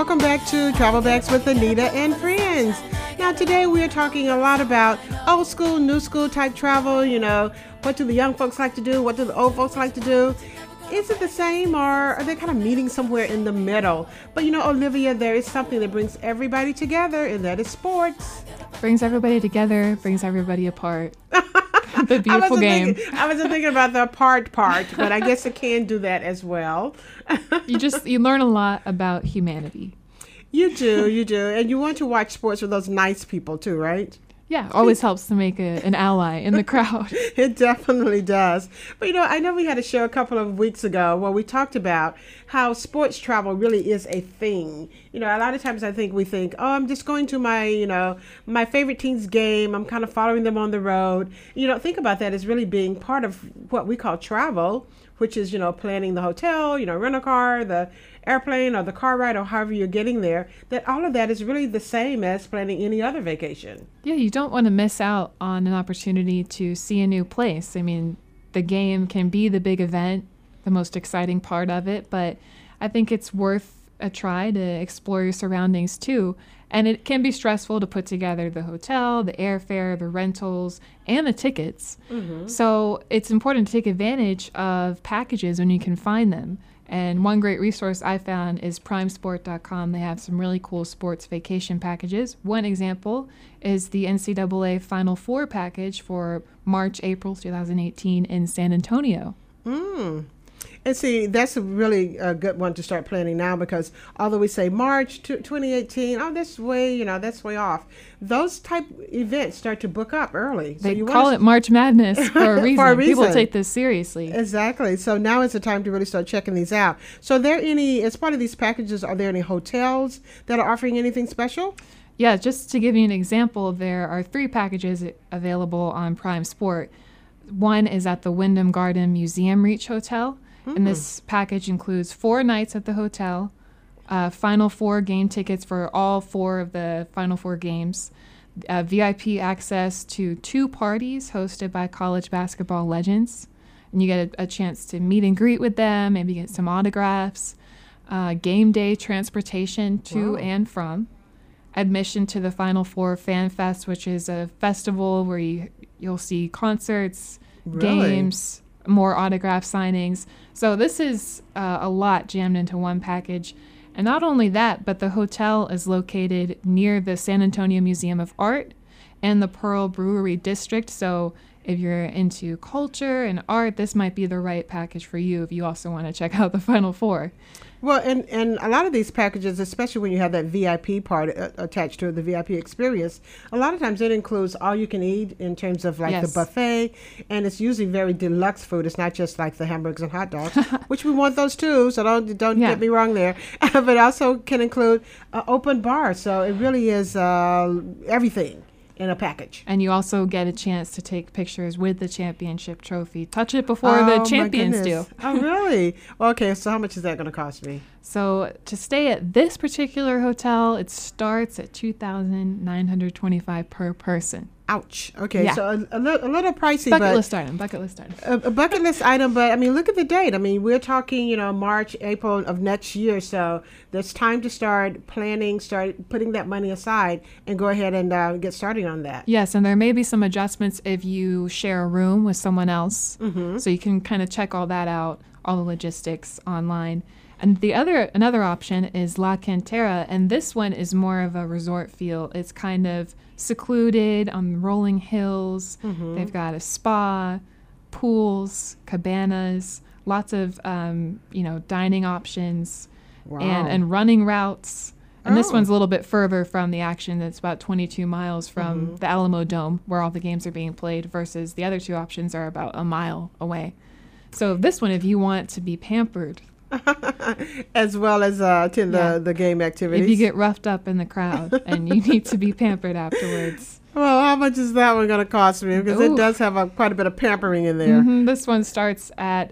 welcome back to Travel Bags with Anita and Friends. Now today we are talking a lot about old school, new school type travel. What do the young folks like to do? What do the old folks like to do? Is it the same, or are they kind of meeting somewhere in the middle? But Olivia, there is something that brings everybody together, and that is sports. Brings everybody together, brings everybody apart. The beautiful game. I wasn't thinking about the apart part, but I guess it can do that as well. You learn a lot about humanity. You do. And you want to watch sports with those nice people too, right? Yeah, always helps to make an ally in the crowd. It definitely does. But I know we had a show a couple of weeks ago where we talked about how sports travel really is a thing. A lot of times we think, oh, I'm just going to my favorite team's game. I'm kind of following them on the road. Think about that as really being part of what we call travel, which is, planning the hotel, rent a car, the airplane or the car ride or however you're getting there, that all of that is really the same as planning any other vacation. Yeah, you don't want to miss out on an opportunity to see a new place. I mean, the game can be the big event, the most exciting part of it, but I think it's worth a try to explore your surroundings too. And it can be stressful to put together the hotel, the airfare, the rentals, and the tickets. Mm-hmm. So it's important to take advantage of packages when you can find them. And one great resource I found is primesport.com. They have some really cool sports vacation packages. One example is the NCAA Final Four package for March, April 2018 in San Antonio. And see, that's a really good one to start planning now, because although we say March 2018, that's way off. Those type events start to book up early. They call it March Madness for a reason. For a reason. People take this seriously. Exactly. So now is the time to really start checking these out. So as part of these packages, are there any hotels that are offering anything special? Yeah, just to give you an example, there are 3 packages available on Prime Sport. One is at the Wyndham Garden Museum Reach Hotel. And this package includes 4 nights at the hotel, Final Four game tickets for all 4 of the Final Four games, VIP access to 2 parties hosted by college basketball legends, and you get a chance to meet and greet with them, maybe get some autographs, game day transportation to and from, admission to the Final Four Fan Fest, which is a festival where you'll see concerts, games, more autograph signings. So this is a lot jammed into one package. And not only that, but the hotel is located near the San Antonio Museum of Art and the Pearl Brewery District. So if you're into culture and art, this might be the right package for you if you also want to check out the Final Four. Well, and a lot of these packages, especially when you have that VIP part attached to it, the VIP experience, a lot of times it includes all you can eat in terms of the buffet, and it's usually very deluxe food. It's not just like the hamburgers and hot dogs, which we want those too, so don't get me wrong there. But also can include open bar, so it really is everything in a package. And you also get a chance to take pictures with the championship trophy. Touch it before the champions do. Oh, really? Okay, so how much is that going to cost me? So to stay at this particular hotel, it starts at $2,925 per person. Ouch. Okay, yeah. So a little pricey. Bucket list item. A bucket list item, but look at the date. We're talking, March, April of next year. So there's time to start planning, start putting that money aside, and go ahead and get starting on that. Yes, and there may be some adjustments if you share a room with someone else. Mm-hmm. So you can kind of check all that out, all the logistics online. And another option is La Cantera, and this one is more of a resort feel. It's kind of secluded on rolling hills. Mm-hmm. They've got a spa, pools, cabanas, lots of dining options, and running routes. And this one's a little bit further from the action. It's about 22 miles from the Alamo Dome, where all the games are being played, versus the other 2 options are about a mile away. So this one, if you want to be pampered, as well as attend the game activities. If you get roughed up in the crowd and you need to be pampered afterwards. Well, how much is that one going to cost me? Because it does have quite a bit of pampering in there. Mm-hmm. This one starts at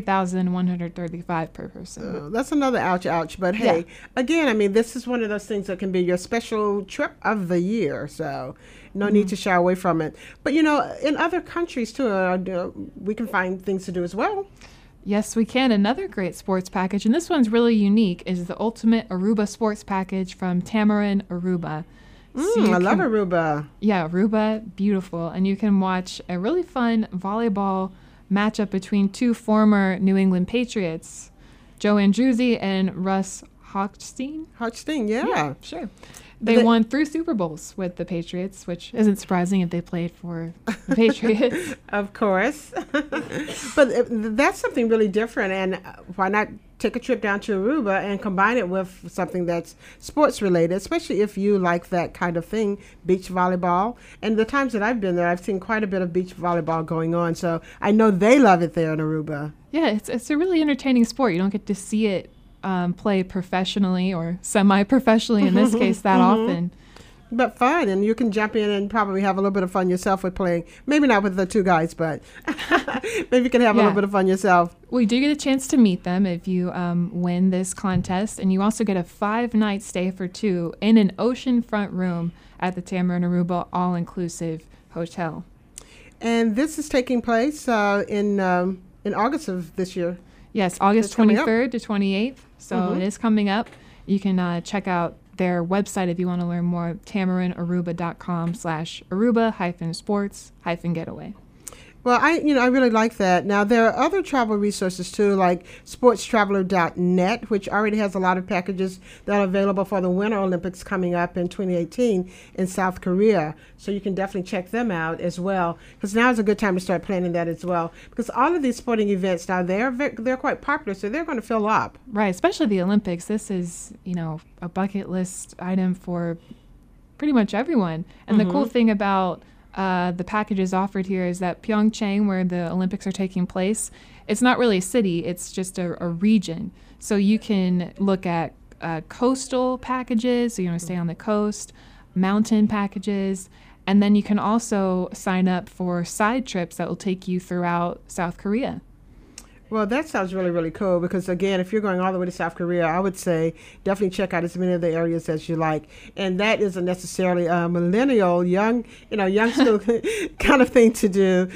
$3,135 per person. That's another ouch. But hey, again, this is one of those things that can be your special trip of the year. So no need to shy away from it. But, in other countries, too, we can find things to do as well. Yes, we can. Another great sports package, and this one's really unique, is the Ultimate Aruba Sports Package from Tamarin Aruba. I love Aruba. Yeah, Aruba, beautiful. And you can watch a really fun volleyball matchup between two former New England Patriots, Joe Andruzzi and Russ Hochstein. Hochstein, yeah. Sure. They won 3 Super Bowls with the Patriots, which isn't surprising if they played for the Patriots. Of course. But that's something really different. And why not take a trip down to Aruba and combine it with something that's sports related, especially if you like that kind of thing, beach volleyball. And the times that I've been there, I've seen quite a bit of beach volleyball going on. So I know they love it there in Aruba. Yeah, it's a really entertaining sport. You don't get to see it play professionally or semi-professionally in this case that often. But fun, and you can jump in and probably have a little bit of fun yourself with playing. Maybe not with the 2 guys, but maybe you can have a little bit of fun yourself. Well, you do get a chance to meet them if you win this contest, and you also get a 5-night stay for 2 in an oceanfront room at the Tamarin Aruba all-inclusive hotel. And this is taking place in August of this year. Yes, August 23rd to 28th. So it is coming up. You can check out their website if you want to learn more, tamarinaruba.com/Aruba-sports-getaway. Well, I really like that. Now, there are other travel resources, too, like sportstraveler.net, which already has a lot of packages that are available for the Winter Olympics coming up in 2018 in South Korea. So you can definitely check them out as well, because now is a good time to start planning that as well, because all of these sporting events now, they're quite popular, so they're going to fill up. Right, especially the Olympics. This is, a bucket list item for pretty much everyone. And the cool thing about the packages offered here is that Pyeongchang, where the Olympics are taking place, it's not really a city, it's just a region. So you can look at coastal packages, so you want to stay on the coast, mountain packages, and then you can also sign up for side trips that will take you throughout South Korea. Well, that sounds really, really cool because, again, if you're going all the way to South Korea, I would say definitely check out as many of the areas as you like. And that isn't necessarily a millennial, young school kind of thing to do.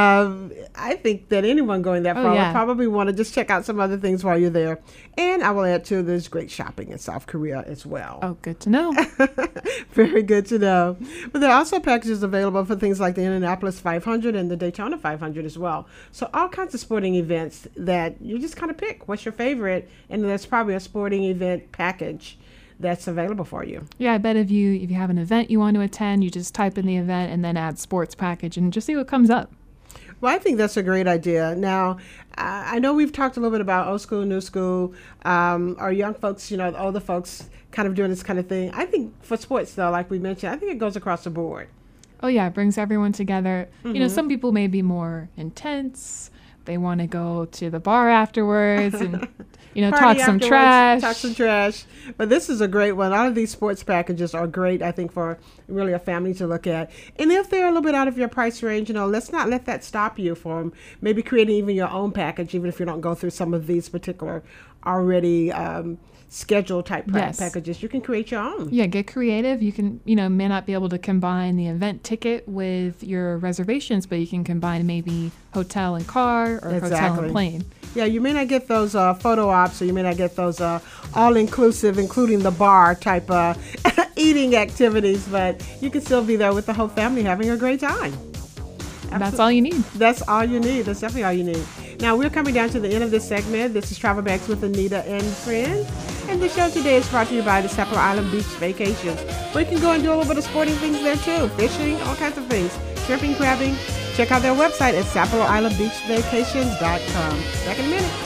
I think that anyone going that far would probably want to just check out some other things while you're there. And I will add, too, there's great shopping in South Korea as well. Oh, good to know. Very good to know. But there are also packages available for things like the Indianapolis 500 and the Daytona 500 as well. So all kinds of sporting events that you just kind of pick what's your favorite, and there's probably a sporting event package that's available for you. Yeah, I bet if you have an event you want to attend, you just type in the event and then add sports package and just see what comes up. Well, I think that's a great idea. Now, I know we've talked a little bit about old school, new school, or young folks, the older folks kind of doing this kind of thing. I think for sports, though, like we mentioned, I think it goes across the board. Oh, yeah, it brings everyone together. Some people may be more intense. They want to go to the bar afterwards and, talk some trash. Talk some trash. But this is a great one. All of these sports packages are great, I think, for really a family to look at. And if they're a little bit out of your price range, let's not let that stop you from maybe creating even your own package, even if you don't go through some of these particular already schedule type packages. You can create your own. Yeah, get creative. You can, may not be able to combine the event ticket with your reservations, but you can combine maybe hotel and car or hotel and plane. Yeah, you may not get those photo ops, or you may not get those all-inclusive, including the bar type eating activities, but you can still be there with the whole family having a great time. That's all you need. That's all you need. That's definitely all you need. Now, we're coming down to the end of this segment. This is Travel Bags with Anita and friends. And the show today is brought to you by the Sapelo Island Beach Vacations, where you can go and do a little bit of sporting things there, too. Fishing, all kinds of things. Shrimping, crabbing. Check out their website at SapeloIslandBeachVacations.com. Back in a minute.